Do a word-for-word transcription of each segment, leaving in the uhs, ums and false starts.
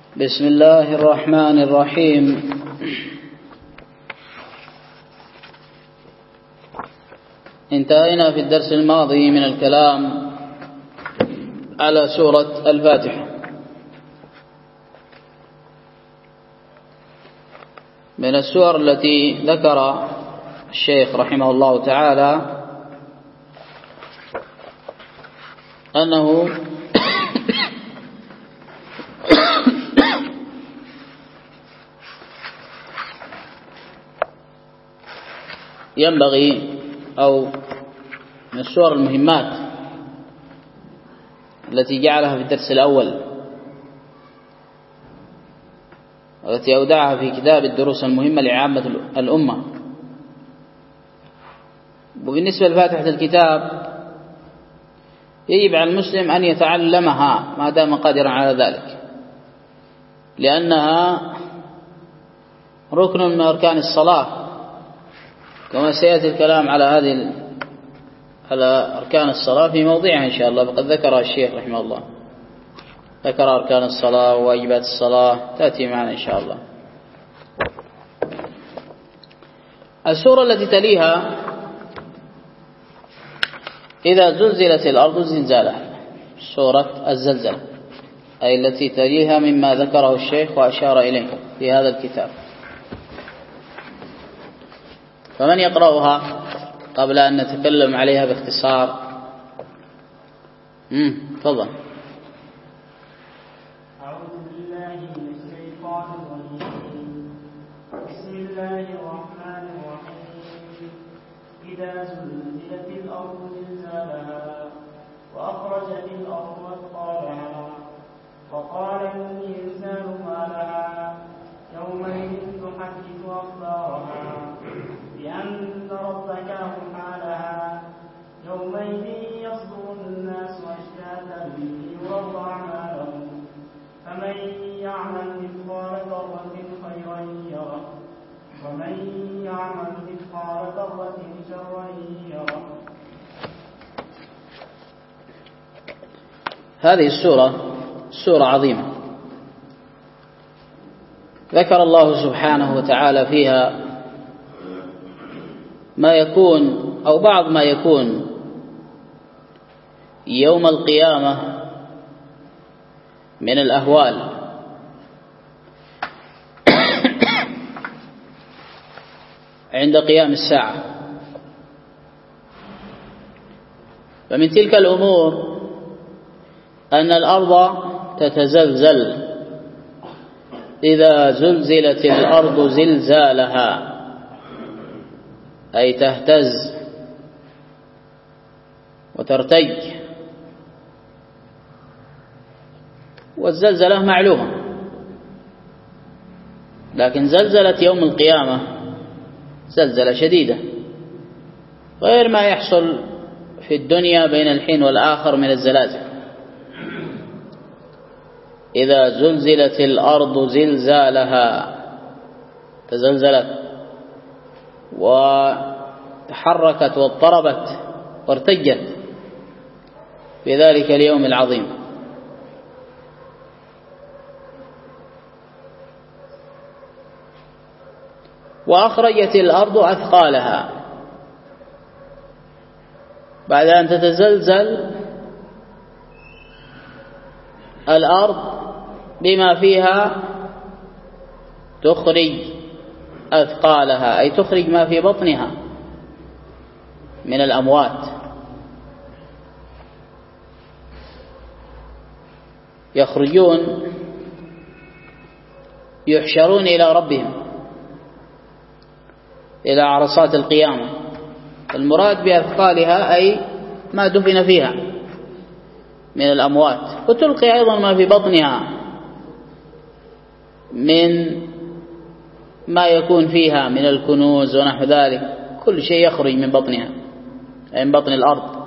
بسم الله الرحمن الرحيم. انتهينا في الدرس الماضي من الكلام على سورة الفاتحة، من السور التي ذكر الشيخ رحمه الله تعالى أنه ينبغي أو من السور المهمات التي جعلها في الدرس الأول والتي أودعها في كتاب الدروس المهمة لعامة الأمة. وبالنسبة لفاتحة الكتاب يجب على المسلم أن يتعلمها ما دام قادرا على ذلك، لأنها ركن من أركان الصلاة، كما سيأتي الكلام على هذه على أركان الصلاة في موضعها إن شاء الله، فقد ذكرها الشيخ رحمه الله، ذكر أركان الصلاة وواجبات الصلاة، تأتي معنا إن شاء الله. السورة التي تليها إذا زلزلت الأرض زلزالها، سورة الزلزلة، أي التي تليها مما ذكره الشيخ وأشار إليه في هذا الكتاب. فمن يقرأها قبل أن نتكلم عليها باختصار؟ امم تفضل. أعوذ بالله من الشيطان الرجيم. بسم الله الرحمن الرحيم. إذا زلزلت الأرض زلزالها وأخرجت الأرض أثقالها وقال الإنسان ما لها يومئذ تحدث أخبارها بأن ربك أوحى لها يومئذ يصدر الناس أشتاتا ليروا أعمالهم فمن يعمل مثقال ذرة خيرا يره ومن يعمل مثقال ذرة شرا يره. هذه السورة سورة عظيمة ذكر الله سبحانه وتعالى فيها ما يكون أو بعض ما يكون يوم القيامة من الأهوال عند قيام الساعة. فمن تلك الأمور أن الأرض تتزلزل إذا زلزلت الأرض زلزالها، أي تهتز وترتج. والزلزلة معلومة، لكن زلزلة يوم القيامة زلزلة شديدة غير ما يحصل في الدنيا بين الحين والآخر من الزلازل. إذا زلزلت الأرض زلزالها، تزلزلت وتحركت واضطربت وارتجت في ذلك اليوم العظيم. وأخرجت الأرض أثقالها، بعد أن تتزلزل الأرض بما فيها تخرج أثقالها، أي تخرج ما في بطنها من الأموات. يخرجون يحشرون إلى ربهم، إلى عرصات القيامة. المراد بأثقالها أي ما دفن فيها من الأموات، وتلقي أيضا ما في بطنها من ما يكون فيها من الكنوز ونحو ذلك، كل شيء يخرج من بطنها أي من بطن الأرض.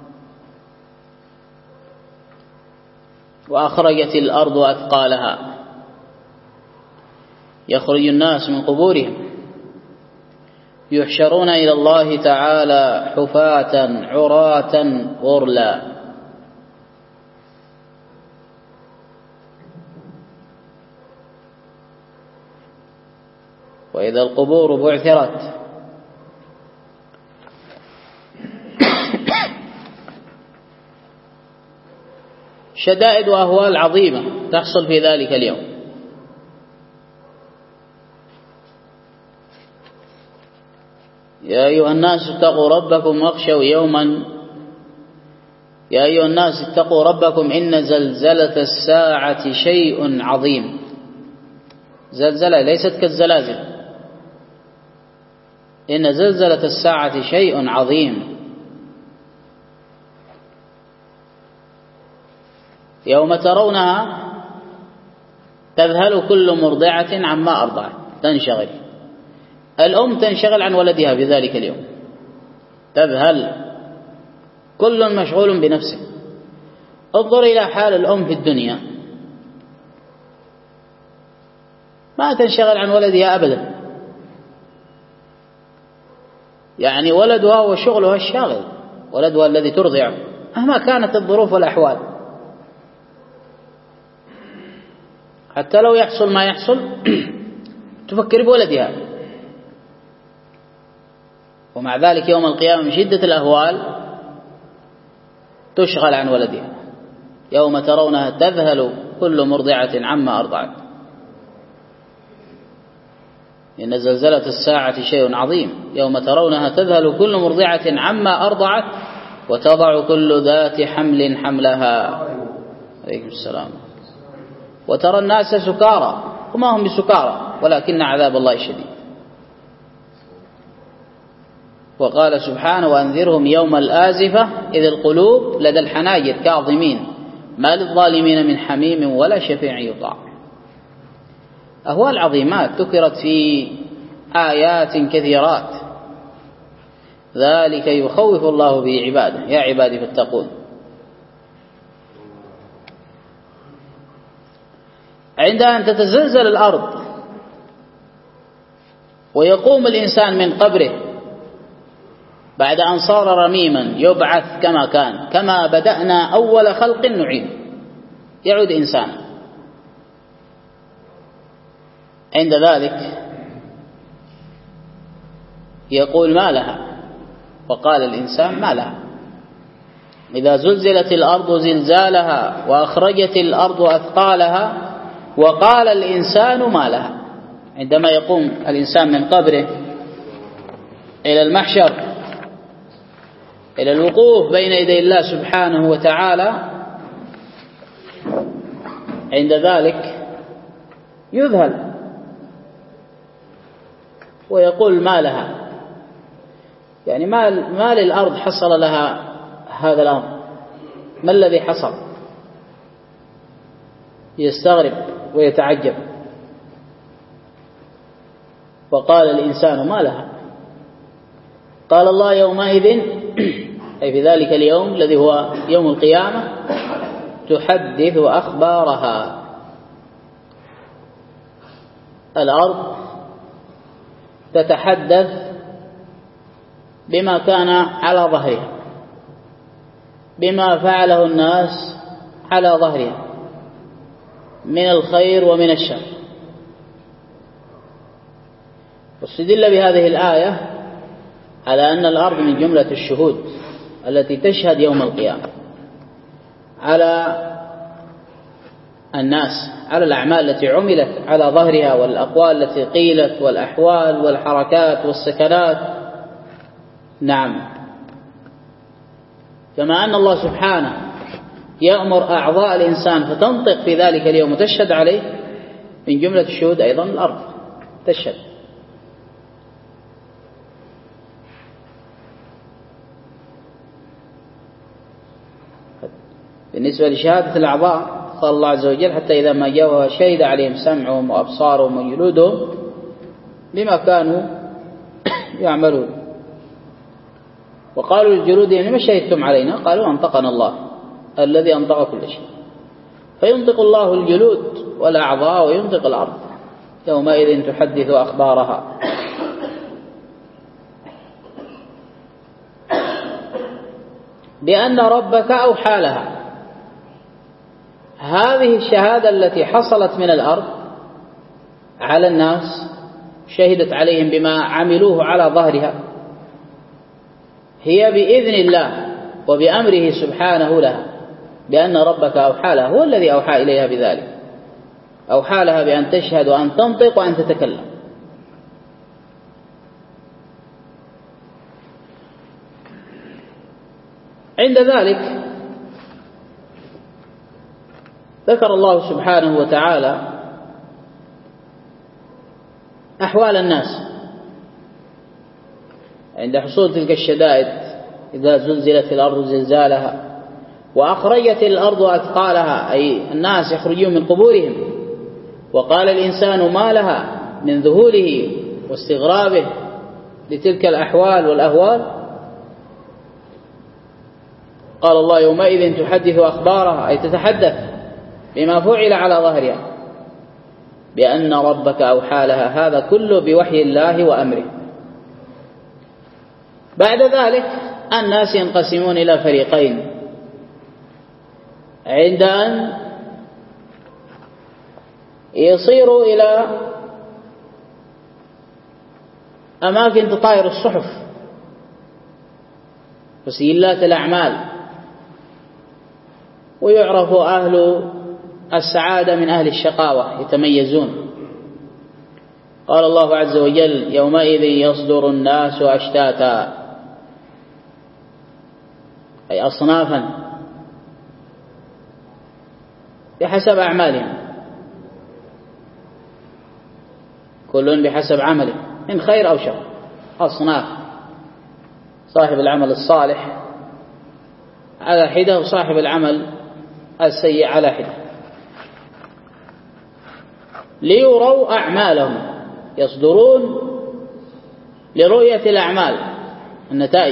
وأخرجت الأرض أثقالها، يخرج الناس من قبورهم يحشرون إلى الله تعالى حفاة عراة غرلا. وإذا القبور بعثرت. شدائد وأهوال عظيمة تحصل في ذلك اليوم. يا أيها الناس اتقوا ربكم واخشوا يوما يا أيها الناس اتقوا ربكم إن زلزلة الساعة شيء عظيم. زلزلة ليست كالزلازل، إن زلزلة الساعة شيء عظيم. يوم ترونها تذهل كل مرضعة عما أرضعت. تنشغل الأم تنشغل عن ولدها بذلك اليوم، تذهل، كل مشغول بنفسه. انظر إلى حال الأم في الدنيا، ما تنشغل عن ولدها أبدا، يعني ولدها هو شغلها الشاغل، ولدها الذي ترضعه مهما كانت الظروف والأحوال. حتى لو يحصل ما يحصل تفكر بولدها. ومع ذلك يوم القيامة من شدة الأهوال تشغل عن ولدها. يوم ترونها تذهل كل مرضعة عما أرضعت. إن زلزلة الساعة شيء عظيم. يوم ترونها تذهل كل مرضعة عما أرضعت وتضع كل ذات حمل حملها. عليكم السلام. وترى الناس سكارى وما هم بسكارى ولكن عذاب الله شديد. وقال سبحانه وأنذرهم يوم الآزفة إذ القلوب لدى الحناجر كاظمين ما للظالمين من حميم ولا شفيع يطاع. أهوال عظيمات ذكرت في آيات كثيرات، ذلك يخوف الله به عباده يا عبادي فاتقون. عند أن تتزلزل الأرض ويقوم الإنسان من قبره بعد أن صار رميما يبعث كما كان، كما بدأنا أول خلق نعيد، يعود إنسانا. عند ذلك يقول ما لها، وقال الإنسان ما لها. إذا زلزلت الأرض زلزالها وأخرجت الأرض أثقالها وقال الإنسان ما لها. عندما يقوم الإنسان من قبره إلى المحشر، إلى الوقوف بين يدي الله سبحانه وتعالى، عند ذلك يذهل ويقول ما لها، يعني ما ما للأرض حصل لها هذا الأمر، ما الذي حصل؟ يستغرب ويتعجب. وقال الإنسان ما لها. قال الله يومئذ أي في ذلك اليوم الذي هو يوم القيامة تحدث أخبارها. الأرض تتحدث بما كان على ظهرها، بما فعله الناس على ظهرها من الخير ومن الشر. واستدل بهذه الآية على أن الأرض من جملة الشهود التي تشهد يوم القيامة على الناس، على الأعمال التي عملت على ظهرها والأقوال التي قيلت والأحوال والحركات والسكنات. نعم، كما أن الله سبحانه يأمر أعضاء الإنسان فتنطق في ذلك اليوم وتشهد عليه، من جملة الشهود أيضا الأرض تشهد. بالنسبة لشهادة الأعضاء قال الله عز وجل حتى إذا ما جاءوها شهد عليهم سمعهم وأبصارهم وجلودهم بما كانوا يعملون. وقالوا للجلود لما شهدتم علينا؟ قالوا أنطقنا الله الذي أنطق كل شيء. فينطق الله الجلود والأعضاء وينطق الأرض يومئذ تحدث أخبارها. بأن ربك أوحى لها. هذه الشهادة التي حصلت من الأرض على الناس شهدت عليهم بما عملوه على ظهرها، هي بإذن الله وبأمره سبحانه لها، بأن ربك أوحى لها، هو الذي أوحى إليها بذلك، أوحى لها بأن تشهد وأن تنطق وأن تتكلم. عند ذلك ذكر الله سبحانه وتعالى أحوال الناس عند حصول تلك الشدائد، إذا زلزلت الأرض زلزالها وأخرجت الأرض أثقالها، أي الناس يخرجون من قبورهم، وقال الإنسان ما لها من ذهوله واستغرابه لتلك الأحوال والأهوال. قال الله يومئذ تحدث أخبارها، أي تتحدث بما فعل على ظهرها، بأن ربك أوحى لها، هذا كله بوحي الله وأمره. بعد ذلك الناس ينقسمون إلى فريقين، عند أن يصيروا إلى أماكن تطاير الصحف وسجلات الأعمال، ويعرف أهل السعادة من أهل الشقاوة يتميزون. قال الله عز وجل يومئذ يصدر الناس أشتاتا، أي أصنافا بحسب أعمالهم، كل بحسب عمله من خير أو شر، أصناف، صاحب العمل الصالح على حدة وصاحب العمل السيء على حدة، ليروا أعمالهم، يصدرون لرؤية الأعمال، النتائج.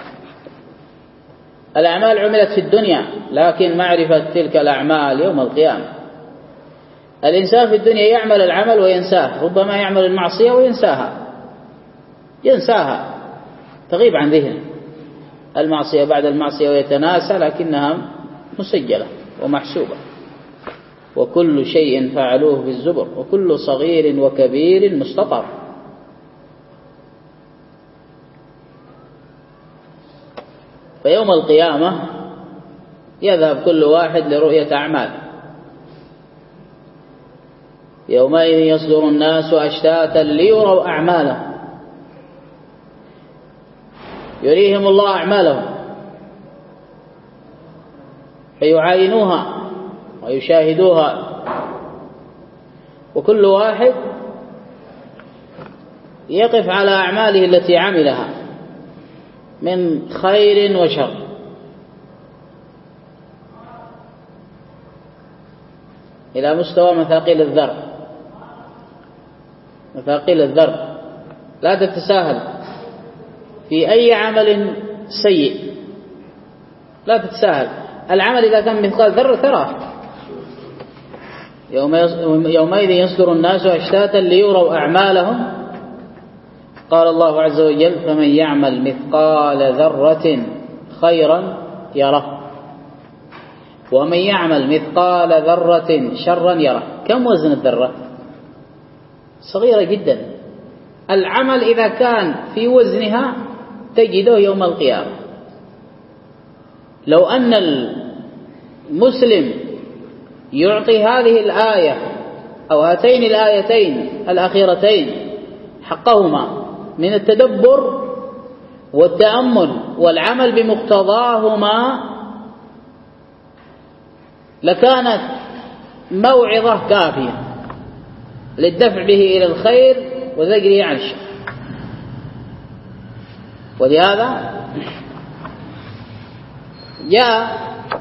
الأعمال عملت في الدنيا، لكن معرفة تلك الأعمال يوم القيامة. الإنسان في الدنيا يعمل العمل وينساه، ربما يعمل المعصية وينساها، ينساها تغيب عن ذهنه المعصية بعد المعصية ويتناسى، لكنها مسجلة ومحسوبة. وكل شيء فعلوه في الزبر، وكل صغير وكبير مستطر. فيوم القيامة يذهب كل واحد لرؤية أعمال. يومئذ يصدر الناس أشتاتا ليروا أعمالهم، يريهم الله أعمالهم فيعاينوها ويشاهدوها، وكل واحد يقف على أعماله التي عملها من خير وشر. إلى مستوى مثاقيل الذر، مثاقيل الذر، لا تتساهل في أي عمل سيء، لا تتساهل. العمل إذا كان مثقال ذرة تراه. يومئذ يصدر الناس أشتاتا ليروا أعمالهم. قال الله عز وجل فمن يعمل مثقال ذرة خيرا يره، ومن يعمل مثقال ذرة شرا يره. كم وزن الذرة؟ صغيرة جدا. العمل إذا كان في وزنها تجده يوم القيامة. لو أن المسلم يعطي هذه الآية أو هاتين الآيتين الأخيرتين حقهما من التدبر والتأمل والعمل بمقتضاهما، لكانت موعظة كافية للدفع به إلى الخير وزجره عن الشر. ولهذا جاء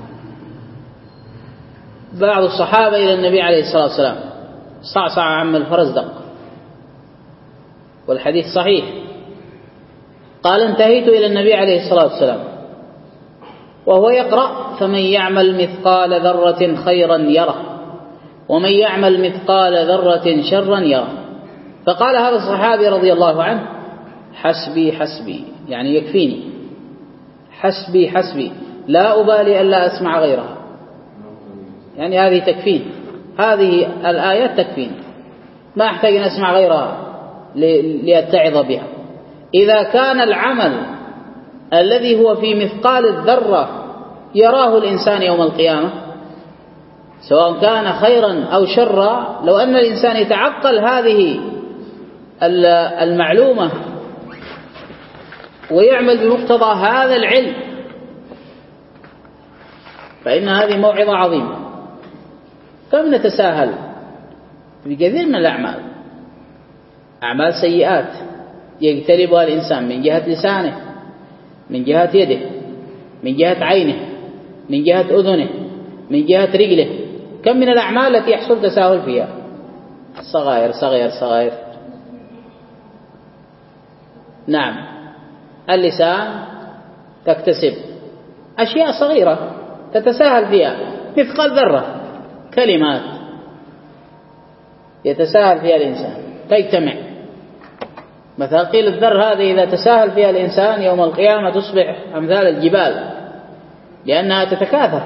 بعض الصحابة إلى النبي عليه الصلاة والسلام، صعصع عم الفرزدق، والحديث صحيح، قال انتهيت إلى النبي عليه الصلاة والسلام وهو يقرأ فمن يعمل مثقال ذرة خيرا يره ومن يعمل مثقال ذرة شرا يره. فقال هذا الصحابي رضي الله عنه حسبي حسبي، يعني يكفيني، حسبي حسبي، لا أبالي ألا أسمع غيرها، يعني هذه تكفيني، هذه الآيات تكفيني، ما أحتاج أن أسمع غيرها. ليتعظ بها. إذا كان العمل الذي هو في مثقال الذرة يراه الإنسان يوم القيامة سواء كان خيرا أو شرا، لو أن الإنسان يتعقل هذه المعلومة ويعمل بمقتضى هذا العلم فإن هذه موعظة عظيمة. كم نتساهل بكثير من الأعمال، أعمال سيئات يجتنبها الإنسان من جهة لسانه، من جهة يده، من جهة عينه، من جهة أذنه، من جهة رجله. كم من الأعمال التي يحصل تساهل فيها، صغائر صغير صغير. نعم، اللسان تكتسب أشياء صغيرة تتساهل فيها مثقال ذرة، كلمات يتساهل فيها الإنسان تجتمع. مثاقيل الذر هذه إذا تساهل فيها الإنسان يوم القيامة تصبح أمثال الجبال لأنها تتكاثر.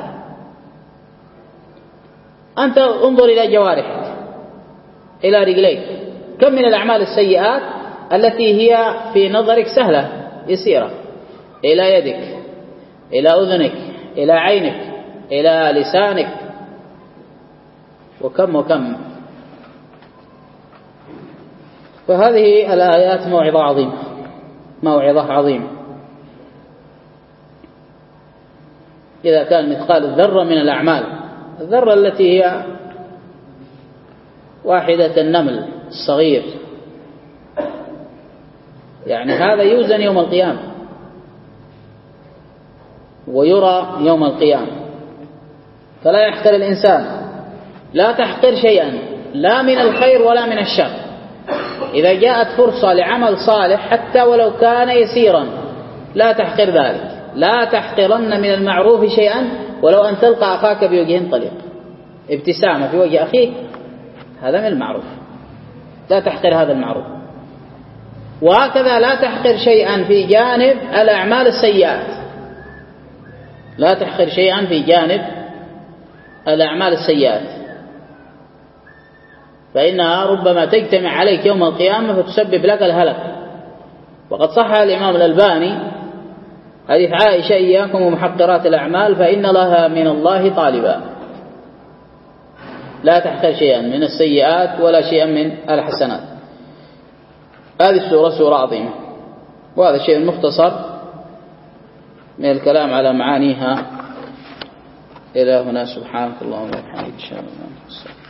أنت انظر إلى جوارحك، إلى رجليك، كم من الأعمال السيئات التي هي في نظرك سهلة يسيرة، إلى يدك، إلى أذنك، إلى عينك، إلى لسانك، وكم وكم. فهذه الآيات موعظة عظيمة، موعظة عظيمة. إذا كان مثقال الذرة من الأعمال، الذرة التي هي واحدة النمل الصغير، يعني هذا يوزن يوم القيامة ويرى يوم القيامة. فلا يحقر الإنسان، لا تحقر شيئا لا من الخير ولا من الشر. إذا جاءت فرصة لعمل صالح حتى ولو كان يسيرا لا تحقر ذلك. لا تحقرن من المعروف شيئا ولو أن تلقى أخاك بوجه طليق. ابتسامة في وجه أخيك هذا من المعروف، لا تحقر هذا المعروف. وهكذا لا تحقر شيئا في جانب الأعمال السيئات، لا تحقر شيئا في جانب الأعمال السيئات، فإنها ربما تجتمع عليك يوم القيامة فتسبب لك الهلك. وقد صح الإمام الألباني حديث عائشة: إياكم ومحقرات الأعمال فإن لها من الله طالبا. لا تحقر شيئا من السيئات ولا شيئا من الحسنات. هذه السورة سورة عظيمة، وهذا الشيء مختصر من الكلام على معانيها. إلى هنا، سبحانك اللهم وبحمدك، أشهد أن لا إله إلا أنت.